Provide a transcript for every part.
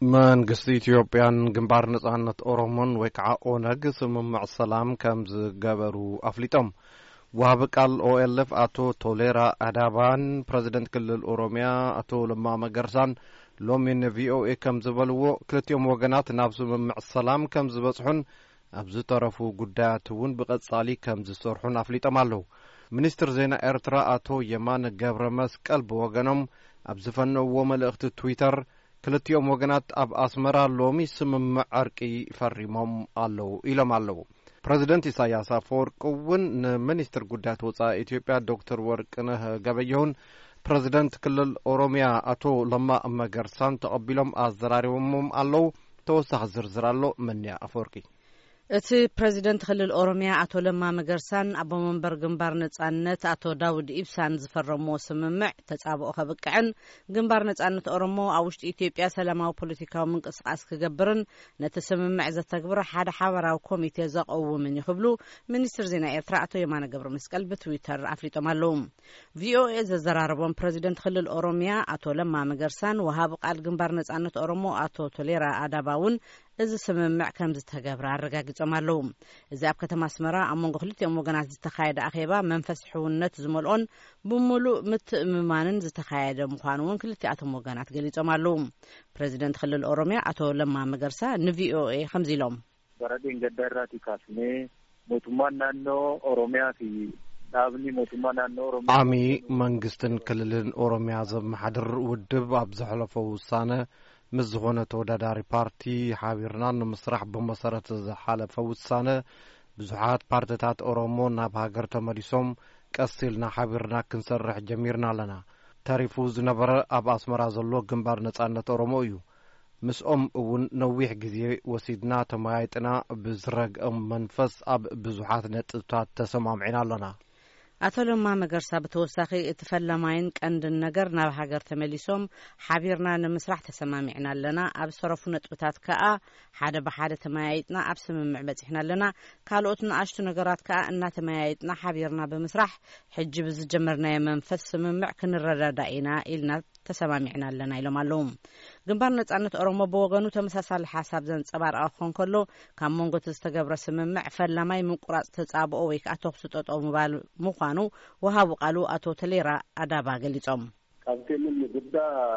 መንግስት ኢትዮጵያን ግንባር ነጻነት ኦሮሞን ወይ ከዓ ኦነግ ስምምዕ ሰላም ከምዝ ገበሩ አፍሊጦም ወሃብ ቃል ኦኤልኤፍ አቶ ቶሌራ አዳባን ፕሬዝዳንት ክልል ኦሮሚያ አቶ ለማ መገርሳን ሎሚን ቪኦኤ ከምዝ በልዎ ክልቲኦም ወገናት ናብ ስምምዕ ሰላም ከምዝ በጽሑን ኣብዚ ተረፉ ጉዳያትውን ብቀጻሊ ከምዝ ሰርሑን አፍሊጦም ኣለው። ሚኒስትር ዜና ኤርትራ አቶ የማነ ገብረ መስቀል በወገኖም ኣብዚ ፈነውዎ መልእኽቲ ትዊተር ክልቲኦም ወገናት ኣብ ኣስመራ ሎሚ ስምምዕ ዕርቂ ፈሪሞም ኣለው ኢሎም ኣለው። ፕሬዝዳንት ኢሳያስ አፈወርቂ እውን ንሚኒስትር ጉዳያት ወጻኢ ኢትዮጵያ ዶክተር ወርቅነህ ገበየሁን ፕሬዝዳንት ክልል ኦሮሚያ አቶ ለማ መገርሳን ተቀቢሎም ኣዘራሪቦም ኣለው። ተወሳኺ ዝርዝር ኣሎ መንያ አፈወርቂ እቲ ፕሬዝዳንት ክልል ኦሮሚያ አቶ ለማ መገርሳን አቦ መንበር ግንባር ነጻነት አቶ ዳውድ ኢብሳን ዝፈረሞ ስምምዕ ተጻብኦ ከብቅዕን ግንባር ነጻነት ኦሮሞ ኣብ ውሽጢ ኢትዮጵያ ሰላማዊ ፖለቲካዊ ምንቅስቃስ ክገብርን ነቲ ስምምዕ ዘተግብር ሓደ ሓበራዊ ኮሚቴ ዘቀውምን ይኽብሉ ሚኒስትር ዜና ኤርትራ አቶ የማነ ገብረ መስቀል በትዊተር አፍሊጦም ኣለው። ቪኦኤ ዘዘራረቦም ፕሬዝዳንት ክልል ኦሮሚያ አቶ ለማ መገርሳን ወሃብ ቃል ግንባር ነጻነት ኦሮሞ አቶ ቶሌራ አዳባውን እዚ ስምምዕ ከም ዝተገብረ አረጋግጾም ኣለው። እዚ ኣብ ከተማ አስመራ ኣብ መንጎ ክልቲኦም ወገናት ዝተኻየደ ኣኼባ መንፈስ ሕውነት ዝመልኦን ብሙሉእ ምትእምማንን ዝተኻየደ ምዃኑ እውን ክልቲኣቶም ወገናት ገሊጾም ኣለው። ፕሬዝዳንት ክልል ኦሮሚያ አቶ ለማ መገርሳ ንቪኦኤ ከምዚ ኢሎም በረዴን ገዳራቲ ካስኔ ሞቱማን ናኖ ኦሮሚያ ዳብኒ ሞቱማን ናኖ ኦሮሚያ ዓሚ መንግስትን ክልልን ኦሮሚያ ዘመሓድር ውድብ ኣብ ዘሕለፈ ውሳነ ምስ ዝኾነ ተወዳዳሪ ፓርቲ ሓቢርና ንምስራሕ ብመሰረት ዝሓለፈ ውሳነ ብዙሓት ፓርቲታት ኦሮሞ ናብ ሃገር ተመሊሶም ቀሲልና ሓቢርና ክንሰርሕ ጀሚርና ኣለና። ተሪፉ ዝነበረ ኣብ ኣስመራ ዘሎ ግንባር ነጻነት ኦሮሞ እዩ። ምስኦም እውን ነዊሕ ግዜ ወሲድና ተመያይጥና ብዝረግኦም መንፈስ ኣብ ብዙሓት ነጥብታት ተሰማምዒና ኣለና። አቶ ለማ መገርሳ በተወሳኺ እቲ ፈላማይን ቀንድን ነገር ናብ ሃገር ተመሊሶም ሓቢርና ንምስራሕ ተሰማሚዕና ኣለና። ኣብ ሰረፉ ነጥብታት ከዓ ሓደ ብሓደ ተመያይጥና ኣብ ስምምዕ በፂሕና ኣለና። ካልኦት ንኣሽቱ ነገራት ከዓ እናተመያይጥና ሓቢርና ብምስራሕ ሕጂ ብዝጀመርናዮ መንፈስ ስምምዕ ክንረዳዳ ኢና ኢልና ተሰማሚዕና ኣለና ኢሎም ኣለው። ግንባር ነጻነት ኦሮሞ በወገኑ ተመሳሳሊ ሓሳብ ዘንጸባርቕ ክኾን ከሎ ካብ መንጎ ዝተገብረ ስምምዕ ፈላማይ ምንቁራጽ ተጻብኦ ወይ ከዓ ተኹሲ ጠጠው ምባል ምዃኑ ወሃቡ ቃሉ አቶ ቶሌራ አዳባ ገሊጾም ካብቴምን ጉዳ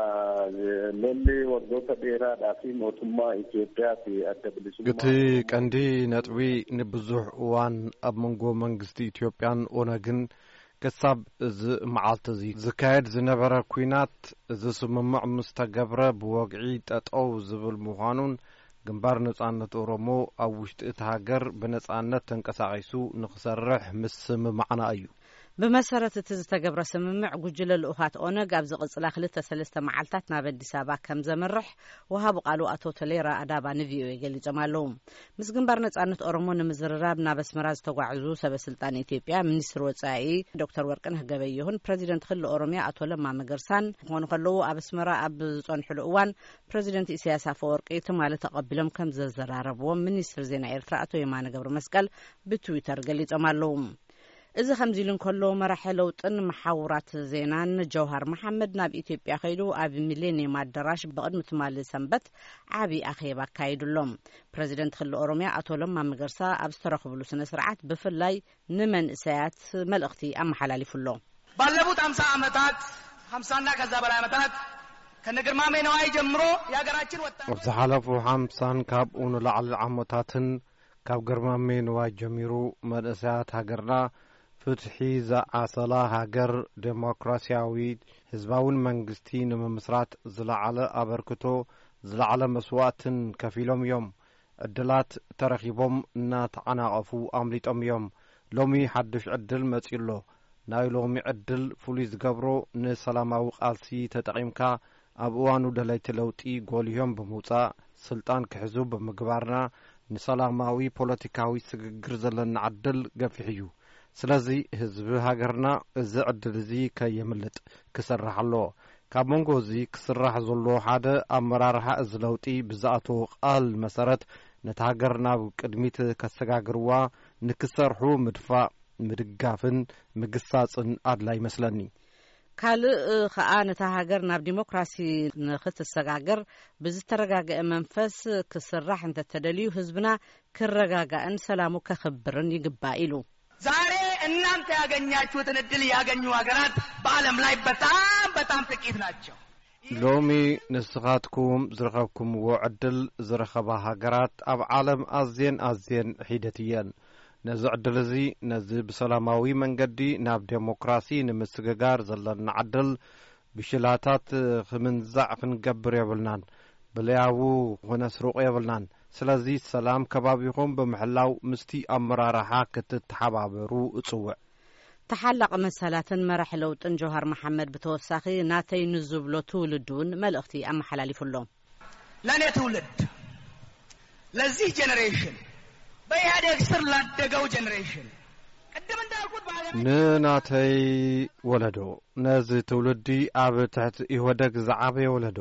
ሎሊ ወርዶተ ዴራ ዳፊ ሞቱማ ኢትዮጵያ አደብልሱ እቲ ቀንዲ ነጥቢ ንብዙሕ እዋን ኣብ መንጎ መንግስቲ ኢትዮጵያን ኦነግን ክሳብ እዚ መዓልቲ እዚ ዝካየድ ዝነበረ ኩናት እዚ ስምምዕ ምስ ተገብረ ብወግዒ ጠጠው ዝብል ምዃኑን ግንባር ነጻነት ኦሮሞ ኣብ ውሽጢ እቲ ሃገር ብነጻነት ተንቀሳቒሱ ንኽሰርሕ ምስ ስምምዕና እዩ። ብመሰረት እቲ ዝተገብረ ስምምዕ ጉጅለ ልኡኻት ኦነግ ኣብ ዝቕጽላ 2-3 መዓልታት ናብ ኣዲስ ኣበባ ከም ዘመርሕ ወሃቡ ቃሉ አቶ ቶሌራ አዳባ ንቪኦኤ ገሊጾም ኣለው። ምስ ግንባር ነጻነት ኦሮሞ ንምዝርራብ ናብ ኣስመራ ዝተጓዕዙ ሰበስልጣን ኢትዮጵያ ሚኒስትር ወጻኢ ዶክተር ወርቅነህ ገበየሁን ፕሬዝዳንት ክልል ኦሮሚያ አቶ ለማ መገርሳን ክኾኑ ከለዉ ኣብ ኣስመራ ኣብ ዝጸንሕሉ እዋን ፕሬዝዳንት ኢሳያስ አፈወርቂ ትማሊ ተቐቢሎም ከም ዘዘራረብዎም ሚኒስትር ዜና ኤርትራ አቶ የማነ ገብረ መስቀል ብትዊተር ገሊጾም ኣለው። እዚ ከምዚ ኢሉ እንከሎ መራሒ ለውጥን መሓውራት ዜናን ጀውሃር መሐመድ ናብ ኢትዮጵያ ከይዱ ኣብ ሚሌኒየም አዳራሽ በቅድሚ ትማሊ ሰንበት ዓቢ ኣኼባ አካይዱሎም። ፕሬዝዳንት ክልል ኦሮሚያ አቶ ለማ መገርሳ ኣብ ዝተረኽብሉ ስነ ስርዓት ብፍላይ ንመንእሰያት መልእኽቲ ኣመሓላሊፉሎ ባለፉት 50 ዓመታት 50ና ከዛ በላይ ዓመታት ከነግርማሜ ነዋይ ጀምሮ የሀገራችን ወጣቶች ኣብ ዝሓለፉ 50 ካብኡ ንላዕሊ ዓመታትን ካብ ግርማሜ ነዋይ ጀሚሩ መንእሰያት ሃገርና ፍትሒ ዝዓሰላ ሃገር ዴሞክራሲያዊ ህዝባውን መንግስቲ ንምምስራት ዝለዓለ ኣበርክቶ ዝለዓለ መስዋዕትን ከፊሎም እዮም። ዕድላት ተረኺቦም እናተዓናቐፉ ኣምሊጦም እዮም። ሎሚ ሓድሽ ዕድል መጺሎ ናይ ሎሚ ዕድል ፍሉይ ዝገብሮ ንሰላማዊ ቃልሲ ተጠቒምካ ኣብ እዋኑ ደለይቲ ለውጢ ጎልዮም ብምውፃእ ስልጣን ክሕዙ ብምግባርና ንሰላማዊ ፖለቲካዊ ስግግር ዘለና ዕድል ገፊሕ እዩ። ስለዚ ህዝቢ ሃገርና እዚ ዕድል እዚ ከየምልጥ ክሰርሕ ኣለዎ። ካብ መንጎ እዚ ክስራሕ ዘሎ ሓደ ኣመራርሓ እዚ ለውጢ ብዝኣተወ ቃል መሰረት ነቲ ሃገር ናብ ቅድሚት ከሰጋግርዋ ንክሰርሑ ምድፋእ ምድጋፍን ምግሳጽን ኣድላይ ይመስለኒ። ካልእ ከዓ ነታ ሃገር ናብ ዲሞክራሲ ንኽትሰጋገር ብዝተረጋግአ መንፈስ ክስራሕ እንተተደልዩ ህዝብና ክረጋጋእን ሰላሙ ከኽብርን ይግባእ ኢሉ ዛሬ እናንተ ያገኛችሁትን እድል ያገኙ ሀገራት በዓለም ላይ በጣም ጥቂት ናቸው። ሎሚ ንስኻትኩም ዝረኸብኩምዎ ዕድል ዝረኸባ ሃገራት ኣብ ዓለም ኣዝየን ሒደት እየን። ነዚ ዕድል እዚ ነዚ ብሰላማዊ መንገዲ ናብ ዴሞክራሲ ንምስግጋር ዘለና ዕድል ብሽላታት ክምንዛዕ ክንገብር የብልናን፣ ብልያቡ ክነስሩቕ የብልናን። ስለዚ ሰላም ከባቢኹም ብምሕላው ምስቲ ኣመራርሓ ክትተሓባበሩ እጽውዕ። ተሓላቕ መሰላትን መራሒ ለውጥን ጀውሃር መሐመድ ብተወሳኺ ናተይ ንዝብሎ ትውልድ እውን መልእኽቲ ኣመሓላሊፉሎም። ለእኔ ትውልድ ለዚህ ጄኔሬሽን በኢህአዴግ ስር ላደገው ጄኔሬሽን ቅድም እንዳልኩት ንናተይ ወለዶ ነዚ ትውልዲ ኣብ ትሕቲ ኢህወደግ ዝዓበየ ወለዶ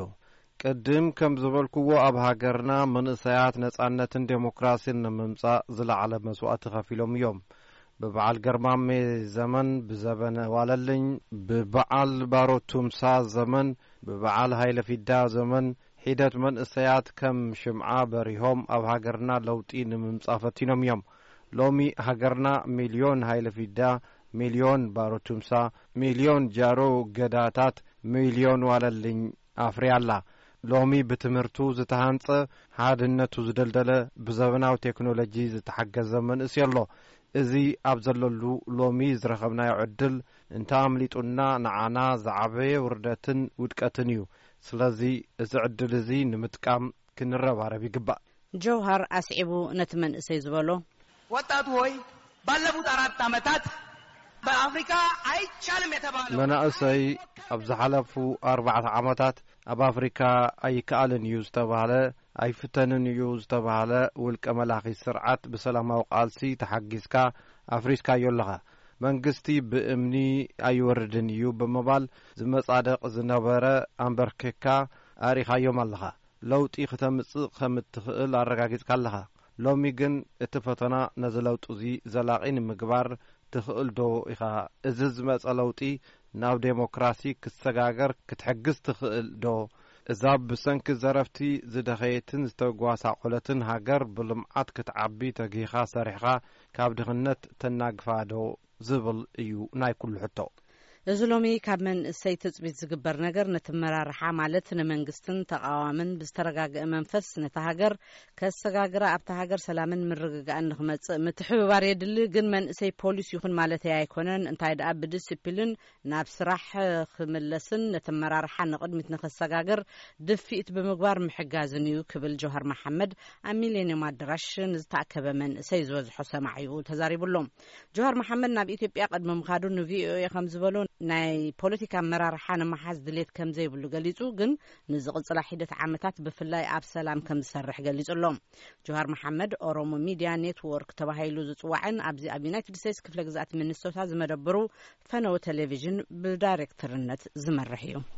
ቅድም ከም ዝበልክዎ ኣብ ሃገርና መንእሰያት ነጻነትን ዴሞክራሲን ንምምጻእ ዝለዓለ መስዋዕቲ ከፊሎም እዮም። በበዓል ገርማሜ ዘመን ብዘበነ ዋለልኝ በበዓል ባሮ ቱምሳ ዘመን በበዓል ሃይለ ፊዳ ዘመን ሒደት መንእሰያት ከም ሽምዓ በሪሆም ኣብ ሃገርና ለውጢ ንምምጻእ ፈቲኖም እዮም። ሎሚ ሃገርና ሚልዮን ሃይለ ፊዳ፣ ሚልዮን ባሮ ቱምሳ፣ ሚልዮን ጃሮ ገዳታት፣ ሚልዮን ዋለልኝ ኣፍርያላ። ሎሚ ብትምህርቱ ዝተሃንጸ ሓድነቱ ዝደልደለ ብዘበናዊ ቴክኖሎጂ ዝተሓገዘ መንእስ ኣሎ። እዚ ኣብ ዘለሉ ሎሚ ዝረኸብናዮ ዕድል እንተኣምሊጡና ንዓና ዝዓበየ ውርደትን ውድቀትን እዩ። ስለዚ እዚ ዕድል እዚ ንምጥቃም ክንረባረብ ይግባእ። ጀውሃር ኣስዒቡ ነቲ መንእሰይ ዝበሎ ወጣቱ ሆይ ባለፉት 4 ዓመታት በአፍሪካ አይቻልም የተባለ መናእሰይ ኣብ ዝሓለፉ 4 ዓመታት ኣብ ኣፍሪካ ኣይከኣልን እዩ ዝተባሃለ ኣይፍተንን እዩ ዝተባሃለ ውልቀ መላኺ ስርዓት ብሰላማዊ ቃልሲ ተሓጊዝካ ኣፍሪስካዮ ኣለኻ። መንግስቲ ብእምኒ ኣይወርድን እዩ ብምባል ዝመጻደቕ ዝነበረ ኣንበርኪካ ኣሪኻዮም ኣለኻ። ለውጢ ከተምጽእ ከም እትኽእል ኣረጋጊጽካ ኣለኻ። ሎሚ ግን እቲ ፈተና ነዚ ለውጢ እዚ ዘላቒ ንምግባር ትኽእል ዶ ኢኻ? እዚ ዝመጸ ለውጢ ናብ ዴሞክራሲ ክሰጋገር ክትሕግዝ ትኽእል ዶ? እዛ ብሰንኪ ዘረፍቲ ዝደኸየትን ዝተጓሳቆለትን ሃገር ብልምዓት ክትዓቢ ተጊኻ ሰሪሕኻ ካብ ድኽነት ተናግፋ ዶ ዝብል እዩ ናይ ኩሉ ሕቶ። እዚ ሎሚ ካብ መንእሰይ ትጽቢት ዝግበር ነገር ነቲ መራርሓ ማለት ንመንግስትን ተቃዋምን ብዝተረጋግአ መንፈስ ነታ ሃገር ከሰጋግራ ኣብታ ሃገር ሰላምን ምርግጋእን ንኽመጽእ ምትሕብባር የድሊ። ግን መንእሰይ ፖሊስ ይኹን ማለት ኣይኮነን። እንታይ ደኣ ብዲስፕሊን ናብ ስራሕ ክምለስን ነቲ መራርሓ ንቅድሚት ንኽሰጋገር ድፊት ብምግባር ምሕጋዝን እዩ ክብል ጀውሃር መሐመድ ኣብ ሚሌኒየም ኣዳራሽ ንዝተኣከበ መንእሰይ ዝበዝሖ ሰማዕ እዩ ተዛሪቡሎም። ጀውሃር መሐመድ ናብ ኢትዮጵያ ቅድሚ ምኻዱ ንቪኦኤ ከም ዝበሎ ናይ ፖለቲካ መራርሓ ንመሓዝ ድሌት ከም ዘይብሉ ገሊጹ፣ ግን ንዝቕጽላ ሒደት ዓመታት ብፍላይ ኣብ ሰላም ከም ዝሰርሕ ገሊጹሎም። ጀውሃር መሐመድ ኦሮሞ ሚድያ ኔትወርክ ተባሂሉ ዝጽዋዕን ኣብዚ ኣብ ዩናይትድ ስቴትስ ክፍለ ግዛኣት ሚኒሶታ ዝመደብሩ ፈነወ ቴሌቪዥን ብዳይሬክተርነት ዝመርሕ እዩ።